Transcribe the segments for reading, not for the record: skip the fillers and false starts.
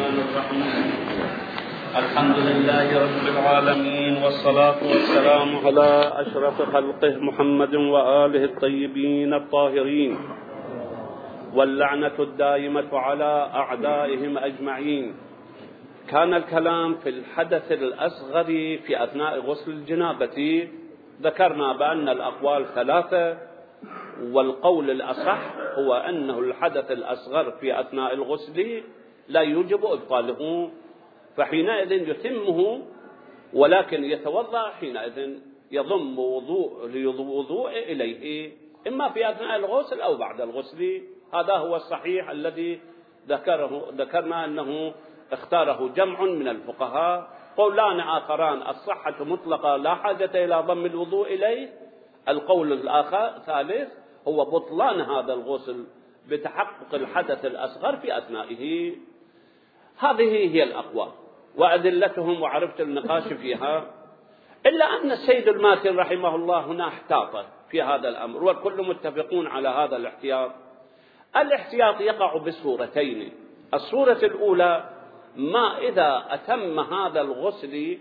الرحمن الرحيم. الحمد لله رب العالمين، والصلاة والسلام على أشرف خلقه محمد وآله الطيبين الطاهرين، واللعنة الدائمة على أعدائهم أجمعين. كان الكلام في الحدث الأصغر في أثناء غسل الجنابة. ذكرنا بأن الأقوال ثلاثة، والقول الأصح هو أنه الحدث الأصغر في أثناء الغسل لا يوجب إبطاله، فحينئذ يتمه، ولكن يتوضأ حينئذ يضم وضوء إليه، إما في أثناء الغسل أو بعد الغسل. هذا هو الصحيح الذي ذكرنا أنه اختاره جمع من الفقهاء. قولان آخران: الصحة مطلقة لا حاجة إلى ضم الوضوء إليه. القول الآخر ثالث هو بطلان هذا الغسل بتحقق الحدث الأصغر في أثنائه. هذه هي الأقوال وأدلتهم، وعرفت النقاش فيها. إلا أن السيد الماتن رحمه الله هنا احتاط في هذا الأمر، والكل متفقون على هذا الاحتياط. الاحتياط يقع بصورتين: الصورة الأولى ما إذا أتم هذا الغسل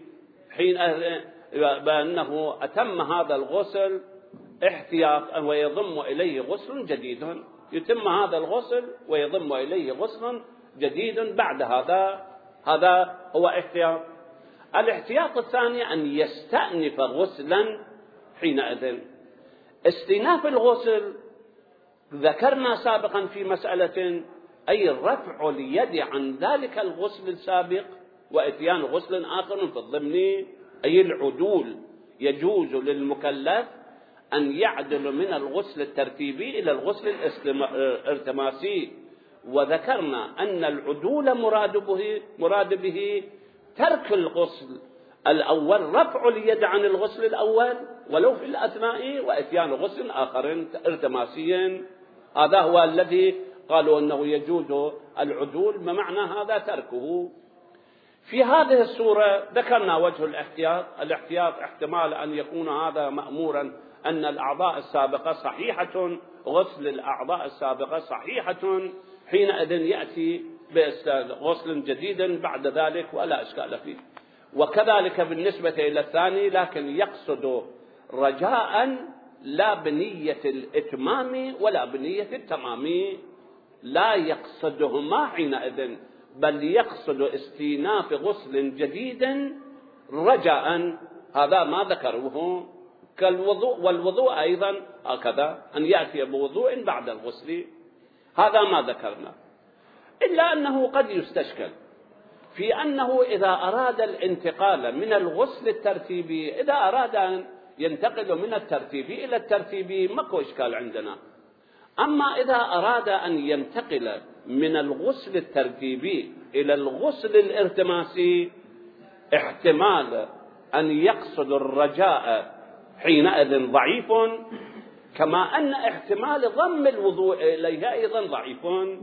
بأنه أتم هذا الغسل احتياط ويضم إليه غسل جديد، يتم هذا الغسل ويضم إليه غسل جديد بعد هذا هو احتياط. الاحتياط الثاني أن يستأنف غسلا حينئذ. استئناف الغسل ذكرنا سابقا في مسألة، أي رفع اليد عن ذلك الغسل السابق وإتيان غسل آخر في الضمن، أي العدول. يجوز للمكلف أن يعدل من الغسل الترتيبي إلى الغسل الالتماسي، وذكرنا أن العدول مراد به ترك الغسل الأول، رفع اليد عن الغسل الأول ولو في الأثناء، وإتيان غسل آخر التماسي. هذا هو الذي قالوا أنه يجوز العدول، بمعنى هذا تركه. في هذه الصورة ذكرنا وجه الاحتياط احتمال أن يكون هذا مأمورا أن الأعضاء السابقة صحيحة، غسل الأعضاء السابقة صحيحة، حينئذ يأتي بغسل جديد بعد ذلك ولا إشكال فيه. وكذلك بالنسبة إلى الثاني، لكن يقصد رجاء لا بنية الإتمام ولا بنية التمام، لا يقصدهما حينئذ، بل يقصد استئناف غسل جديد رجاء. هذا ما ذكروه كالوضوء، والوضوء أيضا هكذا أن يأتي بوضوء بعد الغسل، هذا ما ذكرنا. إلا أنه قد يستشكل في أنه إذا أراد الانتقال من الغسل الترتيبي، إذا أراد أن ينتقل من الترتيبي إلى الترتيبي ماكو إشكال عندنا. أما إذا أراد أن ينتقل من الغسل الترتيبي إلى الغسل الالتماسي، احتمال أن يقصد الرجاء حينئذ ضعيف، كما أن احتمال ضم الوضوء إليه أيضا ضعيف،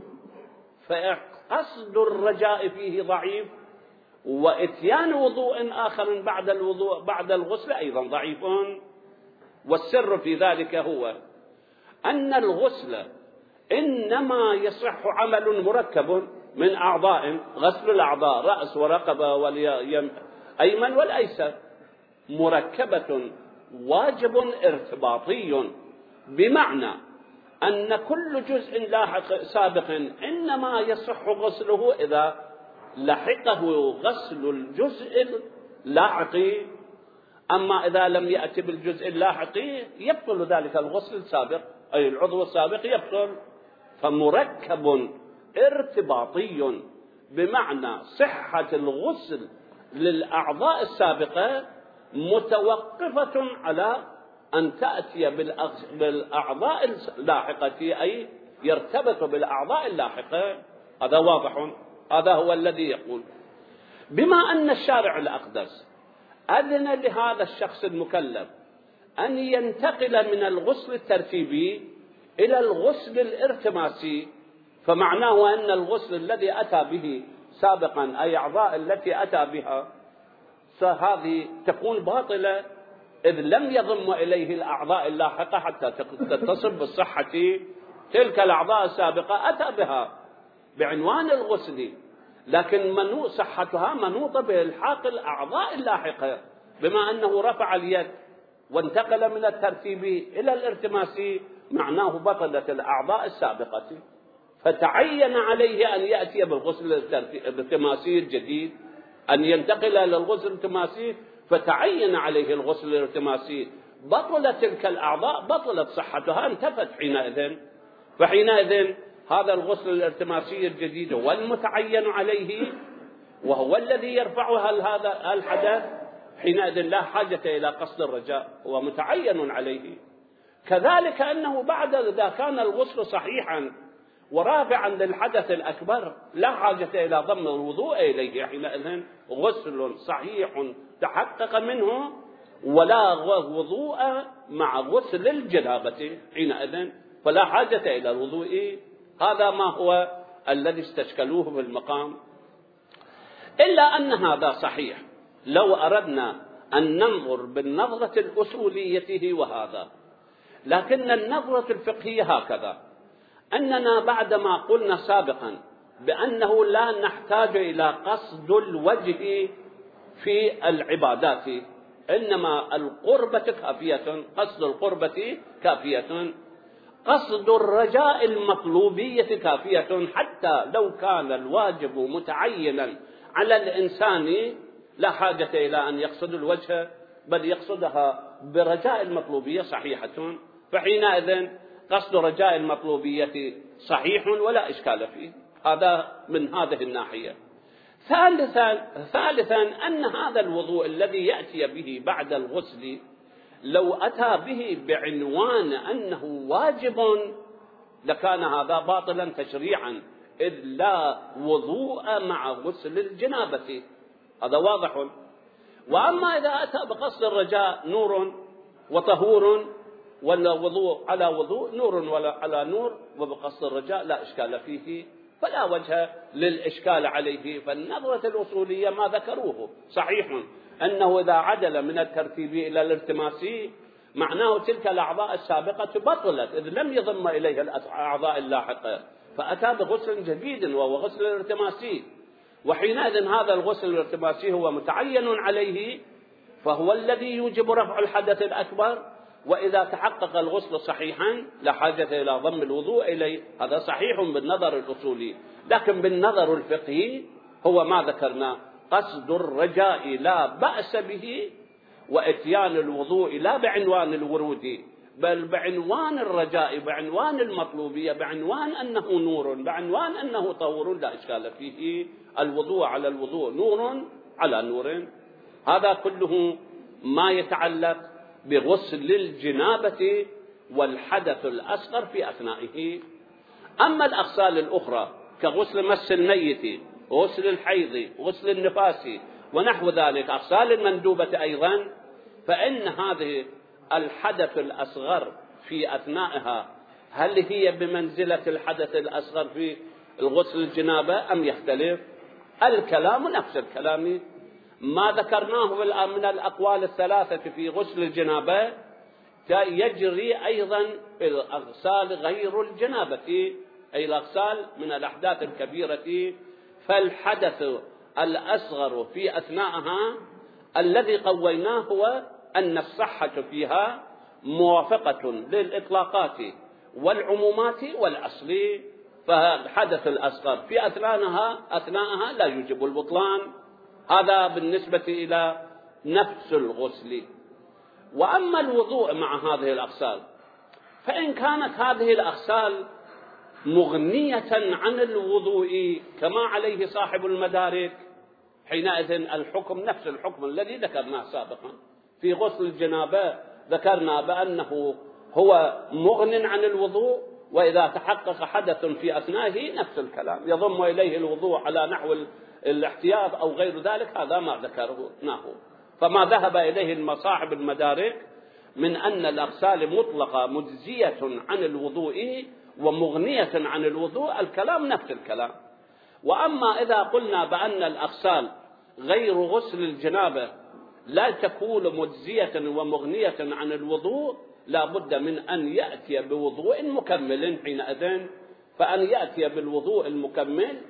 فقصد الرجاء فيه ضعيف، وإتيان وضوء آخر بعد الغسل أيضا ضعيف. والسر في ذلك هو أن الغسل إنما يصح عمل مركب من أعضاء: غسل الأعضاء رأس ورقبة والأيمن والأيسر، مركبة واجب ارتباطي، بمعنى أن كل جزء لاحق سابق إنما يصح غسله إذا لحقه غسل الجزء اللاحق، أما إذا لم يأتي بالجزء اللاحق يبطل ذلك الغسل السابق، أي العضو السابق يبطل. فمركب ارتباطي، بمعنى صحة الغسل للأعضاء السابقة متوقفة على أن تأتي بالأعضاء اللاحقة، أي يرتبط بالأعضاء اللاحقة. هذا واضح، هذا هو الذي يقول. بما أن الشارع الأقدس أذن لهذا الشخص المكلف أن ينتقل من الغسل الترتيبي إلى الغسل الالتماسي، فمعناه أن الغسل الذي أتى به سابقا، أي أعضاء التي أتى بها، فهذه تكون باطلة، إذ لم يضم إليه الأعضاء اللاحقة حتى تتصل بالصحة. تلك الأعضاء السابقة أتى بها بعنوان الغسل، لكن صحتها منوطة بإلحاق الأعضاء اللاحقة، بما أنه رفع اليد وانتقل من الترتيبي إلى الارتماسي معناه بطلت الأعضاء السابقة، فتعين عليه أن يأتي بالغسل الالتماسي الجديد، أن ينتقل إلى الغسل الالتماسي، فتعين عليه الغسل الالتماسي. بطلت تلك الأعضاء، بطلت صحتها، انتفت حينئذ. فحينئذ هذا الغسل الالتماسي الجديد هو المتعين عليه، وهو الذي يرفع هذا الحدث. حينئذ لا حاجة إلى قصد الرجاء، هو متعين عليه. كذلك أنه بعد إذا كان الغسل صحيحا ورافعا للحدث الأكبر لا حاجة إلى ضم الوضوء إليه، حينئذ غسل صحيح تحقق منه ولا وضوء مع غسل الجنابة حينئذ، فلا حاجة إلى الوضوء. هذا ما هو الذي استشكلوه في المقام. إلا أن هذا صحيح لو أردنا أن ننظر بالنظرة الأصولية وهذا، لكن النظرة الفقهية هكذا، أننا بعدما قلنا سابقا بأنه لا نحتاج إلى قصد الوجه في العبادات، إنما القربة كافية، قصد القربة كافية، قصد الرجاء المطلوبية كافية، حتى لو كان الواجب متعينا على الإنسان لا حاجة إلى أن يقصد الوجه، بل يقصدها برجاء المطلوبية صحيحة، فحينئذ قصد رجاء المطلوبية صحيح ولا إشكال فيه. هذا من هذه الناحية. ثالثا أن هذا الوضوء الذي يأتي به بعد الغسل لو أتى به بعنوان أنه واجب لكان هذا باطلا تشريعا، إذ لا وضوء مع غسل الجنابة، هذا واضح. وأما إذا أتى بقصد الرجاء نور وطهور، ولا وضوء على وضوء، نور ولا على نور، وبقصد الرجاء لا إشكال فيه، فلا وجه للإشكال عليه. فالنظرة الأصولية ما ذكروه صحيح، أنه إذا عدل من الترتيبي إلى الالتماسي معناه تلك الأعضاء السابقة بطلت، إذ لم يضم إليها الأعضاء اللاحقة، فأتى بغسل جديد وهو غسل الالتماسي، وحينئذ هذا الغسل الالتماسي هو متعين عليه، فهو الذي يوجب رفع الحدث الأكبر. وإذا تحقق الغسل صحيحا لا حاجة إلى ضم الوضوء إليه، هذا صحيح بالنظر الأصولي. لكن بالنظر الفقهي هو ما ذكرنا، قصد الرجاء لا بأس به، وإتيان الوضوء لا بعنوان الورود بل بعنوان الرجاء، بعنوان المطلوبية، بعنوان أنه نور، بعنوان أنه طهور، لا إشكال فيه. الوضوء على الوضوء، نور على نور. هذا كله ما يتعلق بغسل الجنابة والحدث الأصغر في أثنائه. أما الأغسال الأخرى كغسل مس الميت، غسل الحيض، غسل النفاس ونحو ذلك، أغسال المندوبة أيضا، فإن هذه الحدث الأصغر في أثنائها هل هي بمنزلة الحدث الأصغر في الغسل الجنابة أم يختلف؟ الكلام نفس الكلام. ما ذكرناه من الأقوال الثلاثة في غسل الجنابة يجري أيضا في الأغسال غير الجنابة، أي الأغسال من الأحداث الكبيرة. فالحدث الأصغر في أثناءها الذي قويناه هو أن الصحة فيها موافقة للإطلاقات والعمومات والأصل، فالحدث الأصغر في أثناءها لا يوجب البطلان. هذا بالنسبة إلى نفس الغسل. وأما الوضوء مع هذه الأغسال، فإن كانت هذه الأغسال مغنية عن الوضوء كما عليه صاحب المدارك، حينئذ الحكم نفس الحكم الذي ذكرناه سابقا في غسل الجنابة، ذكرنا بأنه هو مغن عن الوضوء، وإذا تحقق حدث في أثنائه نفس الكلام، يضم إليه الوضوء على نحو الاحتياط أو غير ذلك، هذا ما ذكرناه. فما ذهب إليه المصاحب المدارك من أن الأغسال مطلقة مجزية عن الوضوء ومغنية عن الوضوء، الكلام نفس الكلام. وأما إذا قلنا بأن الأغسال غير غسل الجنابة لا تكون مجزية ومغنية عن الوضوء، لا بد من أن يأتي بوضوء مكمل حينئذ. فأن يأتي بالوضوء المكمل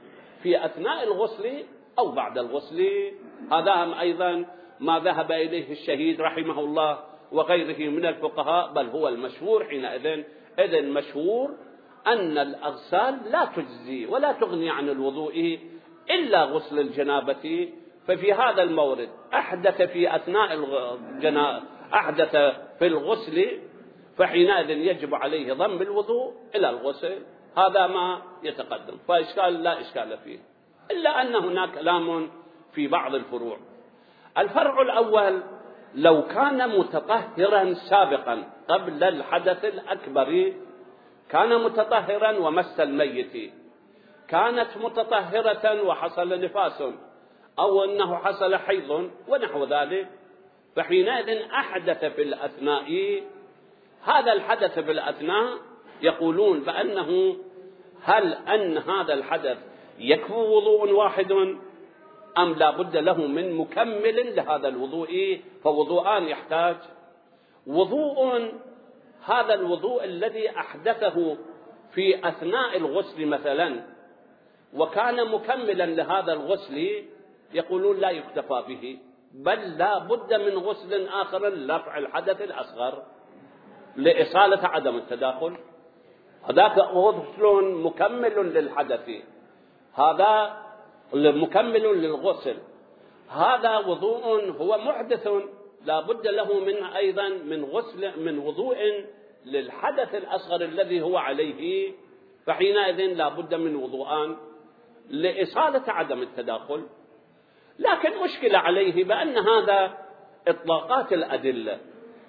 في أثناء الغسل أو بعد الغسل. هذا أيضا ما ذهب إليه الشهيد رحمه الله وغيره من الفقهاء، بل هو المشهور حينئذ. إذن مشهور أن الأغسال لا تجزي ولا تغني عن الوضوء إلا غسل الجنابة. ففي هذا المورد أحدث في أثناء أحدث في الغسل، فحينئذ يجب عليه ضم الوضوء إلى الغسل. هذا ما يتقدم، فإشكال لا إشكال فيه، إلا أن هناك كلام في بعض الفروع. الفرع الأول: لو كان متطهرا سابقا قبل الحدث الأكبر، كان متطهرا ومس الميت، كانت متطهرة وحصل نفاس أو أنه حصل حيض ونحو ذلك، فحينئذ أحدث في الأثناء. هذا الحدث في الأثناء يقولون بأنه هل أن هذا الحدث يكفي وضوء واحد أم لا بد له من مكمل لهذا الوضوء؟ فوضوءان يحتاج. وضوء هذا الوضوء الذي أحدثه في أثناء الغسل مثلا وكان مكملا لهذا الغسل، يقولون لا يكتفى به، بل لا بد من غسل آخر لرفع الحدث الأصغر لإصالة عدم التداخل. هذاك غسل مكمل للحدث، هذا مكمل للغسل. هذا وضوء هو محدث لا بد له من أيضا من وضوء للحدث الأصغر الذي هو عليه، فحينئذ لا بد من وضوءان لإصالة عدم التداخل. لكن مشكلة عليه بأن هذا إطلاقات الأدلة،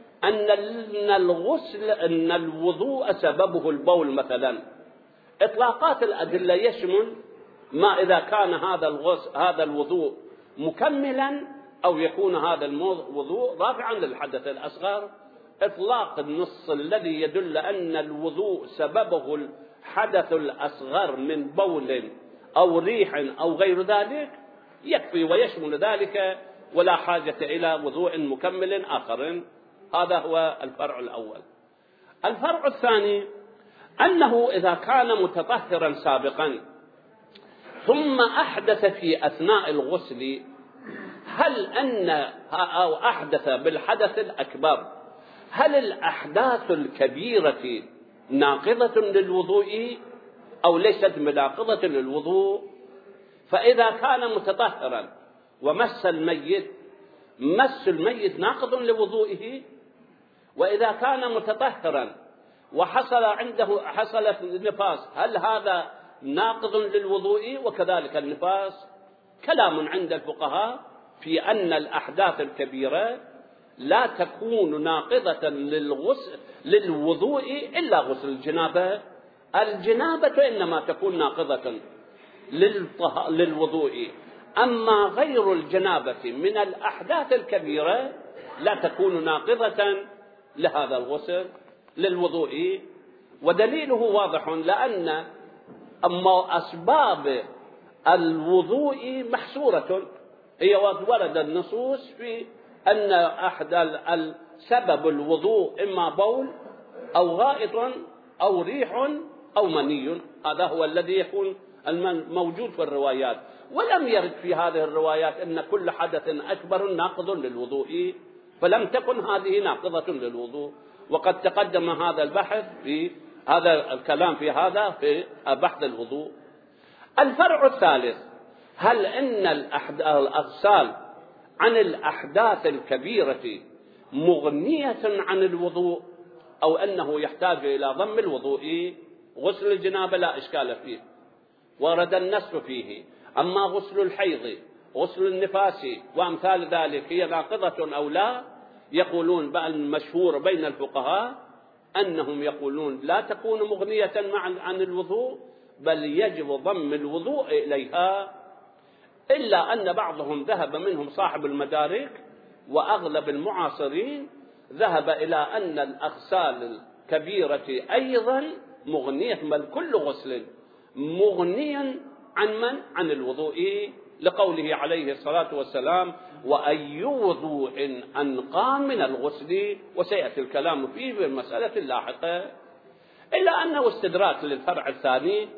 أن الوضوء سببه البول مثلا. إطلاقات الأدلة يشمل ما إذا كان هذا الوضوء مكملا أو يكون هذا الوضوء رافعا للحدث الأصغر. إطلاق النص الذي يدل أن الوضوء سببه الحدث الأصغر من بول أو ريح أو غير ذلك يكفي ويشمل ذلك، ولا حاجة إلى وضوء مكمل آخر. هذا هو الفرع الأول. الفرع الثاني: أنه إذا كان متطهرا سابقا ثم أحدث في أثناء الغسل، أو أحدث بالحدث الأكبر، هل الأحداث الكبيرة ناقضة للوضوء أو ليست بناقضة للوضوء؟ فإذا كان متطهرا ومس الميت، مس الميت ناقض لوضوئه. وإذا كان متطهرا وحصل نفاس، هل هذا ناقض للوضوء؟ وكذلك النفاس. كلام عند الفقهاء في أن الأحداث الكبيرة لا تكون ناقضة للوضوء إلا غسل الجنابة. الجنابة إنما تكون ناقضة للوضوء، أما غير الجنابة من الأحداث الكبيرة لا تكون ناقضة لهذا الغسل للوضوء. ودليله واضح، لأن أسباب الوضوء محصورة، هي ورد النصوص في أن أحد سبب الوضوء إما بول أو غائط أو ريح أو مني. هذا هو الذي يكون موجود في الروايات، ولم يرد في هذه الروايات أن كل حدث أكبر ناقض للوضوء، فلم تكن هذه ناقضة للوضوء. وقد تقدم هذا البحث في هذا الكلام في هذا في بحث الوضوء. الفرع الثالث: هل أن الأغسال عن الأحداث الكبيرة مغنية عن الوضوء أو أنه يحتاج إلى ضم الوضوء؟ غسل الجنابة لا إشكال فيه، ورد النص فيه. أما غسل الحيض، غسل النفاس وأمثال ذلك، هي ناقضة أو لا؟ يقولون بل المشهور بين الفقهاء أنهم يقولون لا تكون مغنية عن الوضوء، بل يجب ضم الوضوء إليها. إلا أن بعضهم ذهب منهم صاحب المدارك وأغلب المعاصرين ذهب إلى أن الأغسال الكبيرة أيضا مغنية، بل كل غسل مغنيا عن الوضوء، لقوله عليه الصلاة والسلام: وأي وضوء أنقى من الغسل. وسيأتي الكلام فيه بالمسألة اللاحقة. إلا أنه استدراك للفرع الثاني،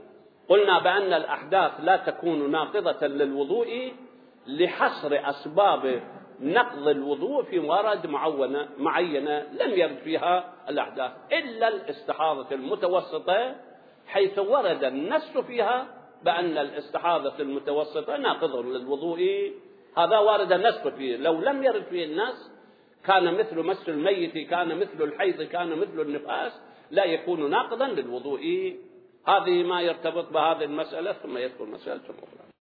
قلنا بأن الأحداث لا تكون ناقضة للوضوء لحصر أسباب نقض الوضوء في موارد معينة لم يرد فيها الأحداث إلا الاستحاضة المتوسطة، حيث ورد النص فيها بأن الاستحاضة المتوسطة ناقضة للوضوء، هذا وارد النص فيه. لو لم يرد فيه النص كان مثل مس الميت، كان مثل الحيض، كان مثل النفاس، لا يكون ناقضا للوضوء. هذه ما يرتبط بهذه المسألة، ثم يدخل مسألة أخرى.